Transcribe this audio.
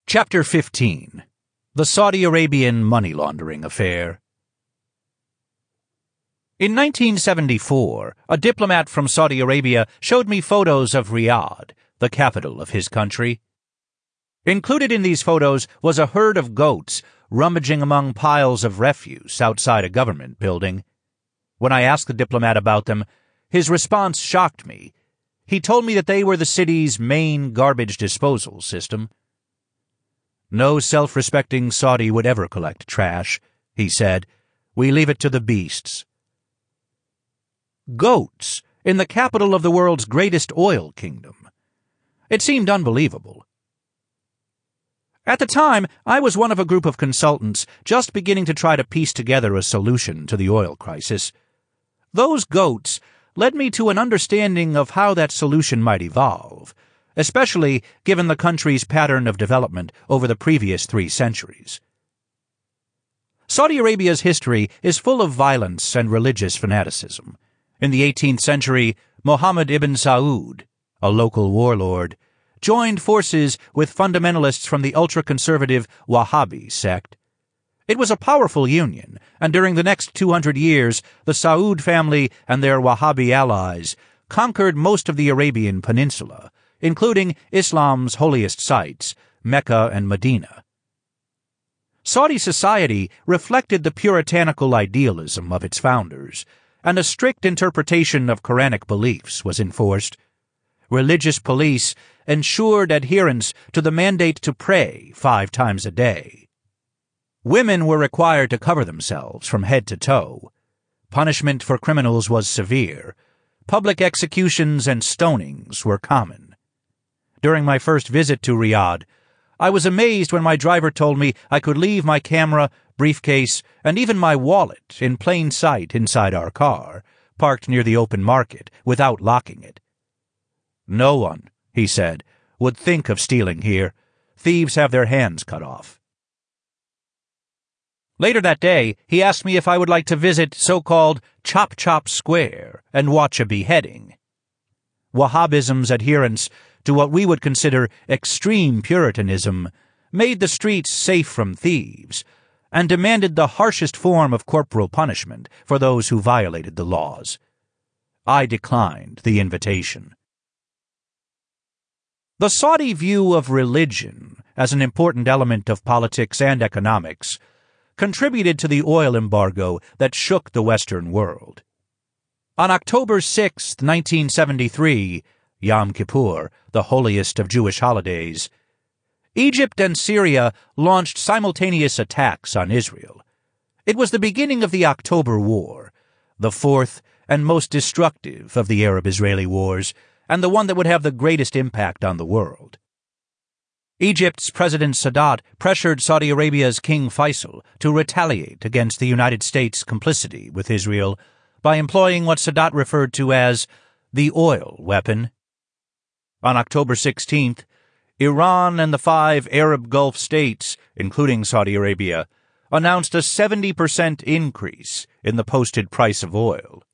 Chapter 15. The Saudi Arabian Money Laundering Affair. In 1974, a diplomat from Saudi Arabia showed me photos of Riyadh, the capital of his country. Included in these photos was a herd of goats rummaging among piles of refuse outside a government building. When I asked the diplomat about them, his response shocked me. He told me that they were the city's main garbage disposal system. No self-respecting Saudi would ever collect trash, he said. We leave it to the beasts. Goats in the capital of the world's greatest oil kingdom. It seemed unbelievable. At the time, I was one of a group of consultants just beginning to try to piece together a solution to the oil crisis. Those goats led me to an understanding of how that solution might evolve, especially given the country's pattern of development over the previous 3 centuries. Saudi Arabia's history is full of violence and religious fanaticism. In the 18th century, Mohammed ibn Saud, a local warlord, joined forces with fundamentalists from the ultra-conservative Wahhabi sect. It was a powerful union, and during the next 200 years, the Saud family and their Wahhabi allies conquered most of the Arabian Peninsula, including Islam's holiest sites, Mecca and Medina. Saudi society reflected the puritanical idealism of its founders, and a strict interpretation of Quranic beliefs was enforced. Religious police ensured adherence to the mandate to pray 5 times a day. Women were required to cover themselves from head to toe. Punishment for criminals was severe. Public executions and stonings were common. During my first visit to Riyadh, I was amazed when my driver told me I could leave my camera, briefcase, and even my wallet in plain sight inside our car, parked near the open market, without locking it. No one, he said, would think of stealing here. Thieves have their hands cut off. Later that day, he asked me if I would like to visit so-called Chop Chop Square and watch a beheading. Wahhabism's adherence to what we would consider extreme Puritanism made the streets safe from thieves, and demanded the harshest form of corporal punishment for those who violated the laws. I declined the invitation. The Saudi view of religion as an important element of politics and economics contributed to the oil embargo that shook the Western world. On October 6, 1973, Yom Kippur, the holiest of Jewish holidays, Egypt and Syria launched simultaneous attacks on Israel. It was the beginning of the October War, the 4th and most destructive of the Arab-Israeli wars, and the one that would have the greatest impact on the world. Egypt's President Sadat pressured Saudi Arabia's King Faisal to retaliate against the United States' complicity with Israel by employing what Sadat referred to as the oil weapon. On October 16th, Iran and the 5 Arab Gulf states, including Saudi Arabia, announced a 70% increase in the posted price of oil.